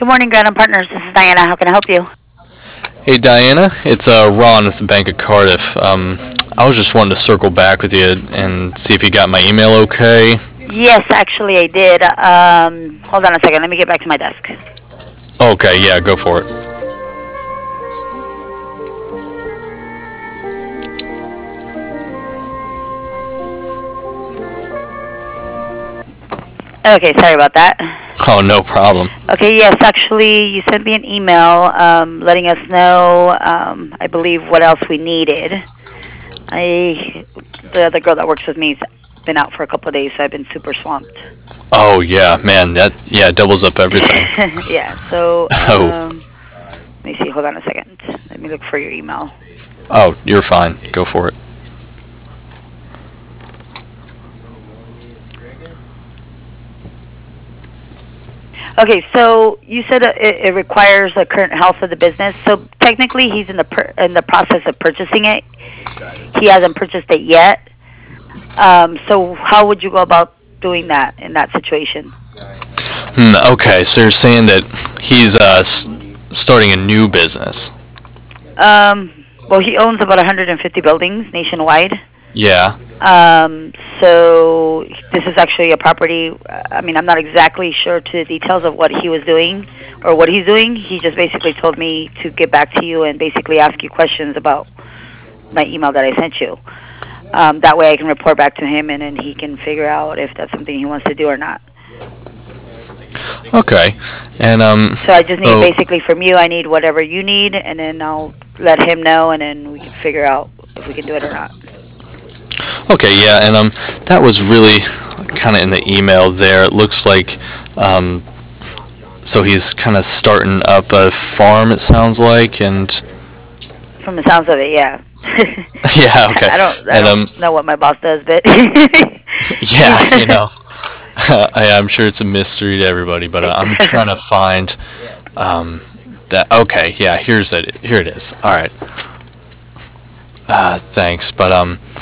morning, Grand Partners. This is Diana. How can I help you? Hey Diana, it's Ron with the Bank of Cardiff. I was just wanting to circle back with you and see if you got my email okay. Yes, actually, I did. Hold on a second. Let me get back to my desk. Okay, yeah, go for it. Okay, sorry about that. Oh, no problem. Okay, yes, actually, you sent me an email letting us know, I believe, what else we needed. The other girl that works with me has been out for a couple of days, so I've been super swamped. Oh yeah, man, that doubles up everything. Yeah, so Oh, let me see. Hold on a second. Let me look for your email. oh, you're fine. Go for it. Okay, so you said it requires the current health of the business. So technically, he's in the process of purchasing it. He hasn't purchased it yet. So how would you go about doing that in that situation? Okay, so you're saying that he's starting a new business. Well, he owns about 150 buildings nationwide. Yeah. So this is actually a property. I mean, I'm not exactly sure to the details of what he was doing or what he's doing. He just basically told me to get back to you and basically ask you questions about my email that I sent you. That way I can report back to him and then he can figure out if that's something he wants to do or not. Okay. And So I just need so basically from you, I need whatever you need, and then I'll let him know, and then we can figure out if we can do it or not. okay, yeah, and that was really kind of in the email there. It looks like so he's kind of starting up a farm. It sounds like, and From the sounds of it, yeah. yeah, okay, I and don't know what my boss does, but yeah, I'm sure it's a mystery to everybody, but I'm trying to find that. Okay, yeah, here it is. All right, thanks, but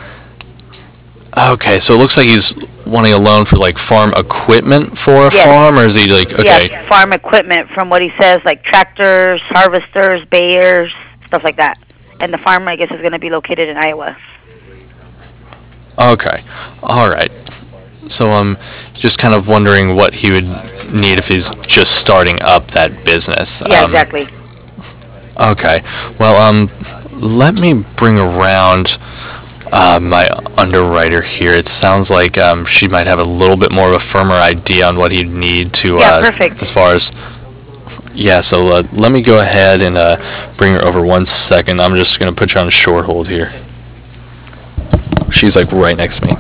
okay, so it looks like he's wanting a loan for like farm equipment for a yes, farm, or is he like okay? yes, farm equipment from what he says, like tractors, harvesters, bayers, stuff like that. And the farm, I guess, is going to be located in Iowa. Okay, all right. So just kind of wondering what he would need if he's just starting up that business. Yeah, exactly. Okay. Well, let me bring around my underwriter here. It sounds like she might have a little bit more of a firmer idea on what he'd need to, Yeah, perfect. as far as. Yeah, so let me go ahead and bring her over 1 second. I'm just going to put you on a short hold here. She's like right next to me.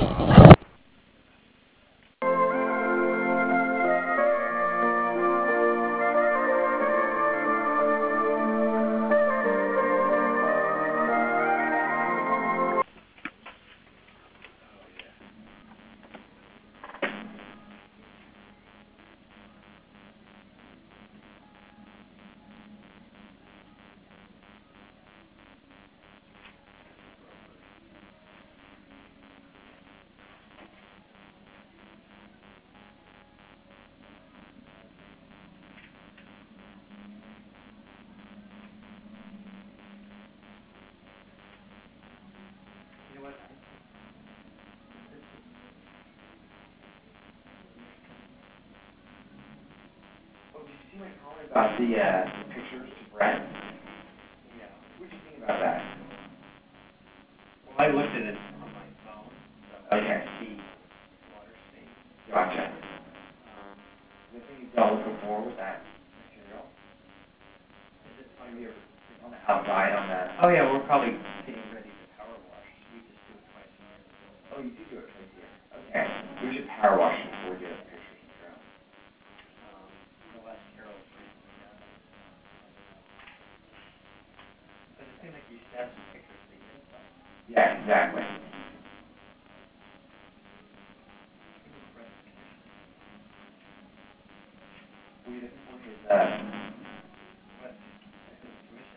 About the pictures to Brett. Yeah. What do you think about that? Well, I looked at it on my phone. So okay. See water state. Gotcha. The thing you dealt with before was that material. Is it on your on the outside on that? Oh yeah, we're probably getting ready to power wash. We just do it twice a year. Oh, you do it twice a year. Okay. We should power wash before we do the pictures and drones. Unless Carol's freaking out. But it seemed like you snapped some pictures of the inside. Yeah, exactly. We just for his commission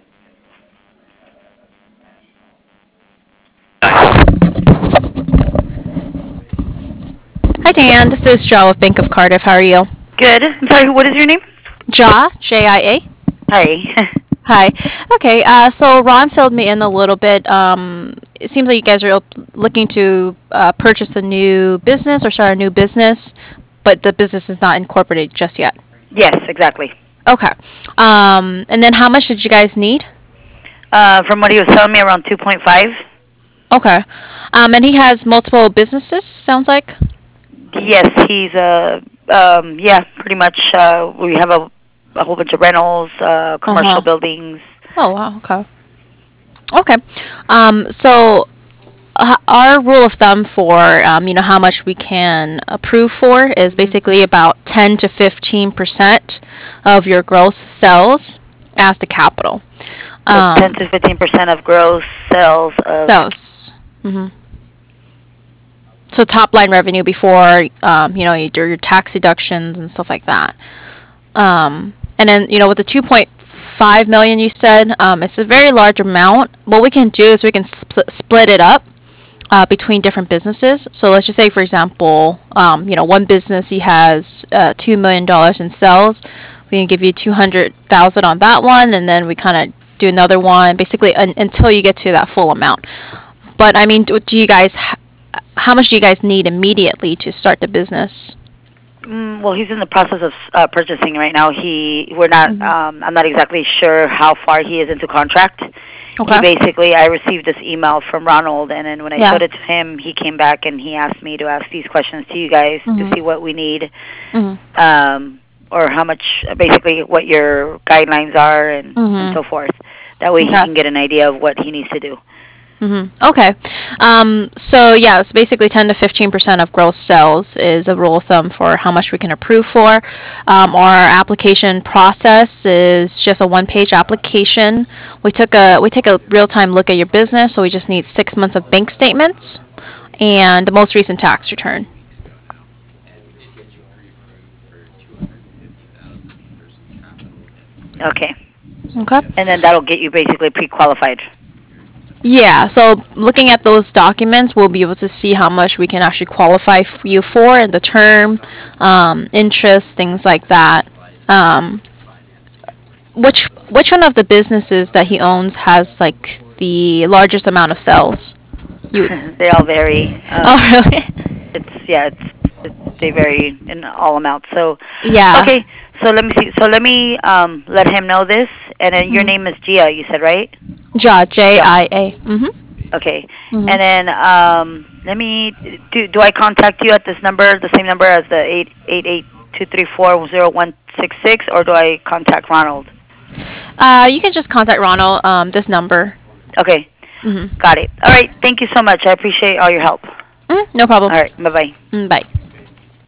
Hi, Dan. This is Jo with Bank of Cardiff. How are you? Good. I'm sorry, what is your name? Ja, Jia. Hi. Hi. Okay. So Ron filled me in a little bit. It seems like you guys are looking to purchase a new business or start a new business, but the business is not incorporated just yet. Yes, exactly. Okay. And then how much did you guys need? From what he was telling me, around 2.5. Okay. And he has multiple businesses. Sounds like. Yes, he's yeah, pretty much. We have a whole bunch of rentals, Uh commercial huh. buildings. Oh wow. Okay. Okay. So our rule of thumb for how much we can approve for is basically about 10 to 15% of your gross sales as the capital. So 10 to 15% of gross sales of. Sales. hmm So top line revenue before you do your tax deductions and stuff like that. And then with the 2.5 million you said, it's a very large amount. What we can do is we can split it up between different businesses. So let's just say, for example, one business he has $2 million in sales. We can give you 200,000 on that one, and then we kind of do another one, basically until you get to that full amount. But I mean, do you guys? How much do you guys need immediately to start the business? Well, he's in the process of purchasing right now. We're not. Mhm. I'm not exactly sure how far he is into contract. He Okay. basically, I received this email from Ronald, and then when I Yeah. showed it to him, he came back and he asked me to ask these questions to you guys to Mhm. see what we need, Mhm. or how much, basically, what your guidelines are, and Mhm. so forth. That way, he Okay. can get an idea of what he needs to do. Okay. So yeah, it's basically 10 to 15% of gross sales is a rule of thumb for how much we can approve for. Our application process is just a one-page application. We take a real-time look at your business, so we just need 6 months of bank statements and the most recent tax return. Okay, Okay. and then that'll get you basically pre-qualified. Yeah, so looking at those documents, we'll be able to see how much we can actually qualify you for and the term, interest, things like that. Um, which one of the businesses that he owns has like the largest amount of sales? You. They all vary. Oh, really? It's yeah, they vary in all amounts. So Yeah. okay, so let me see. So let me let him know this, and then your name is Gia. You said right? Yeah. Jia. Okay, Mhm. and then let me do I contact you at this number, the same number as the 888-234-0166, or do I contact Ronald? You can just contact Ronald. This number. Okay, Mhm. got it. All right, thank you so much. I appreciate all your help. No problem. All right, bye bye. Bye.